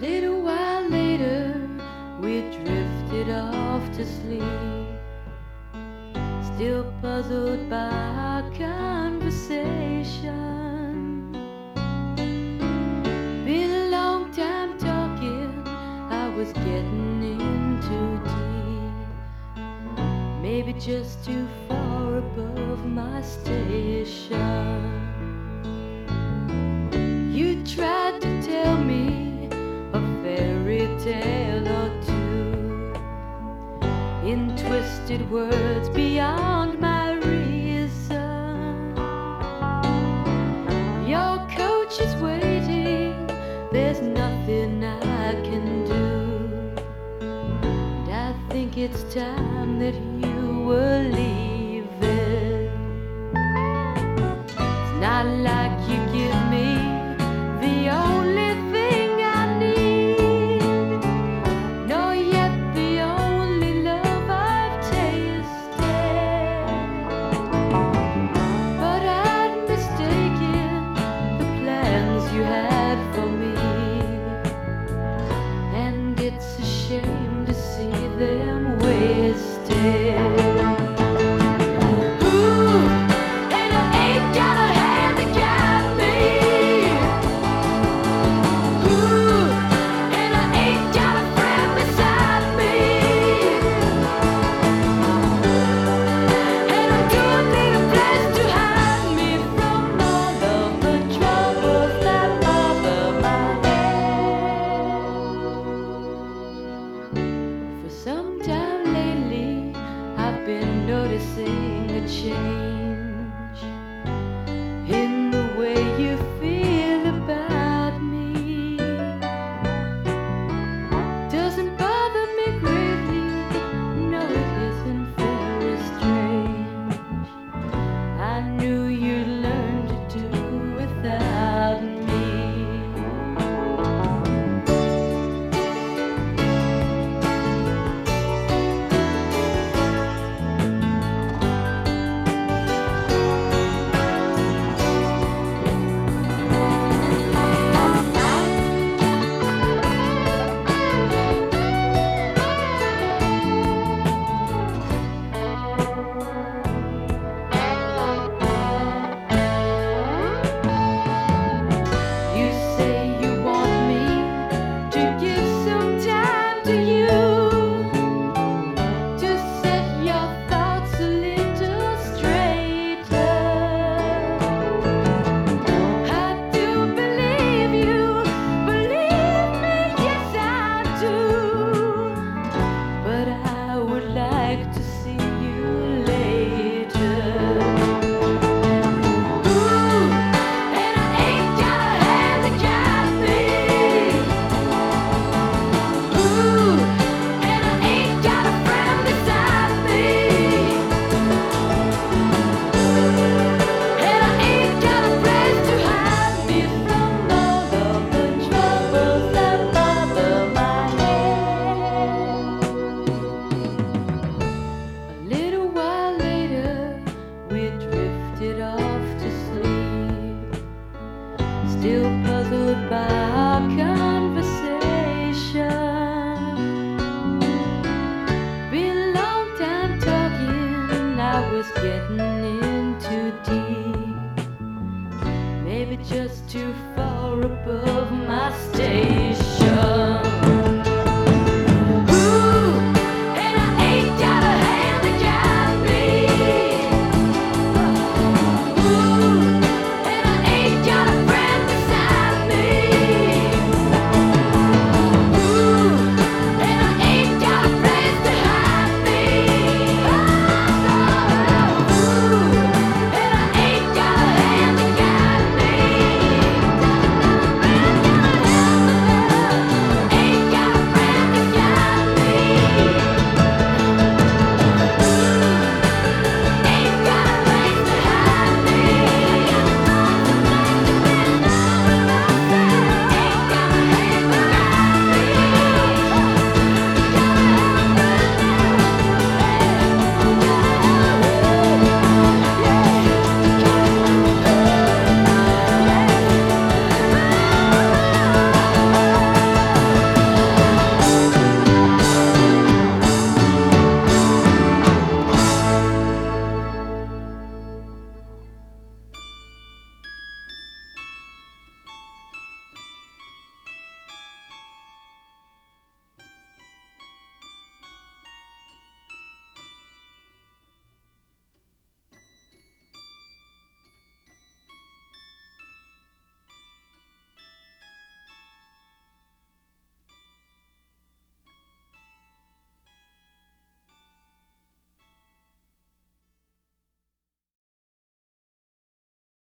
little while later, we drifted off to sleep, still puzzled by our conversation. Been a long time talking, I was getting in too deep, maybe just too far above my station. You tried to tell me a fairy tale or two in twisted words beyond my reason. Your coach is waiting, there's nothing I can do, and I think it's time that you were leaving. It's not like you give me the only thing I need, nor yet the only love I've tasted. But I'd mistaken the plans you had for me, and it's a shame to see them wasted. Sometime lately, I've been noticing a change in the way you feel about me. Doesn't bother me greatly, no, it isn't very strange. I knew you'd learn to do without me. Still puzzled by our conversation. Been a long time talking, I was getting in too deep, maybe just too far above